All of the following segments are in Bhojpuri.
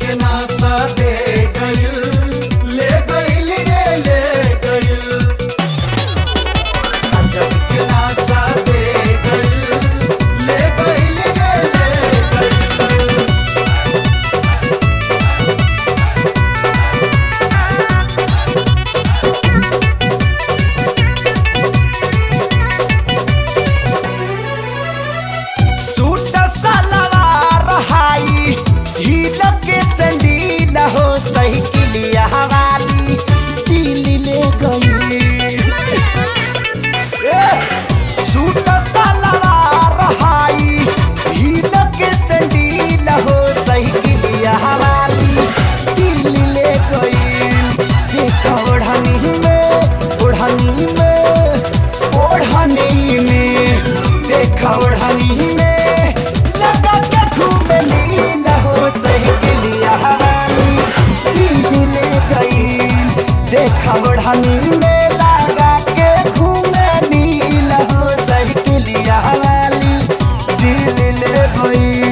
के नासा दे गइल, ले गइल रे ले गइल। गजब के नासा दे गइल, ले गइल रे ले गइल। सूट सलवार हाई हील के संडील हो सही किलिया वाली दिल ले गई। सूट सलवार हाई हील के संडील हो सही किलिया वाली दिल ले गई। देखा ओढ़नी में ओढ़नी में ओढ़नी में देखा ओढ़नी में लगा के घूमे लीला हो सही किलिया वाली दिल ले गई। देखा ओढ़नी में लगा के घूमे लीला हो सही किलिया वाली दिल ले गई।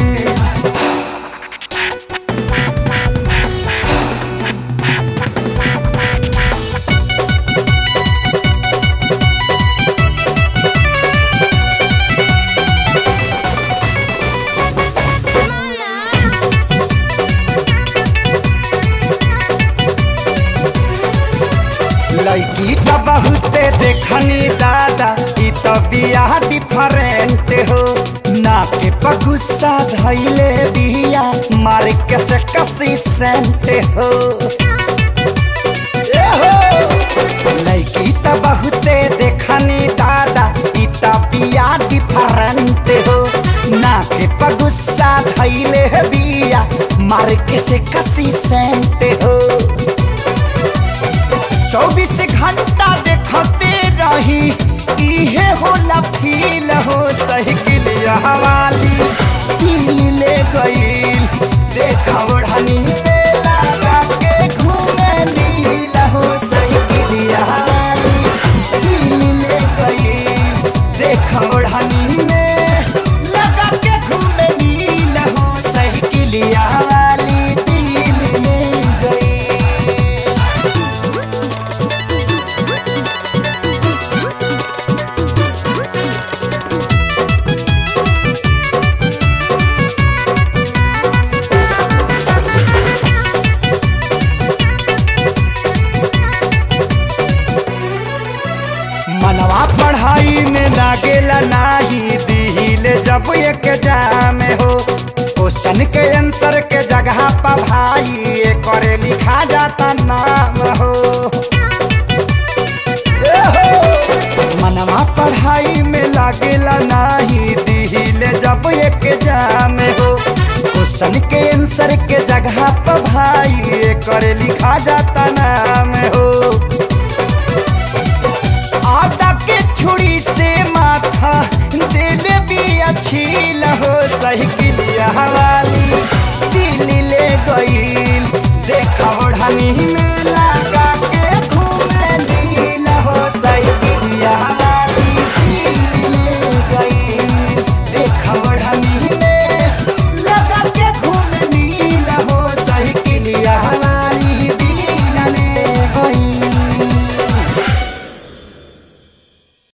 लड़की तो बहुते देखनी दादा ई तो बियाह डिफरेंट हो। ना के पगुस्सा धैले बिया मार के से कसी सेंट हो। लड़की तो बहुते देखनी दादा ई तो बियाह डिफरेंट हो। ना के पगुस्सा धैले बिया मार के से कसी सेंट हो। 24 घंटा देखते रही इहे होला फील हो सही किलिया वाली दिल ले गईल। देखा ओढ़नी में लगा के घूमे नील हो सही किलिया वाली दिल ले गईल। देखा ओढ़नी में लगा के घूमे नील हो सही किलिया वाली दिल ले गईल। मनवा पढ़ाई में लागेला नाही दिल जब एग्जाम हो। क्वेश्चन के आंसर के जगह पर भाई करे लिखा जाता नाम हो। मनवा पढ़ाई में लागेला नाही दिल जब एग्जाम हो। क्वेश्चन के आंसर के जगह पर भाई करे लिखा जाता नाम हो। आटा के छुरी से माथा दिल भी अच्छी हो सही किलिया वाली दिल ले गईल। देखा ओढ़नी में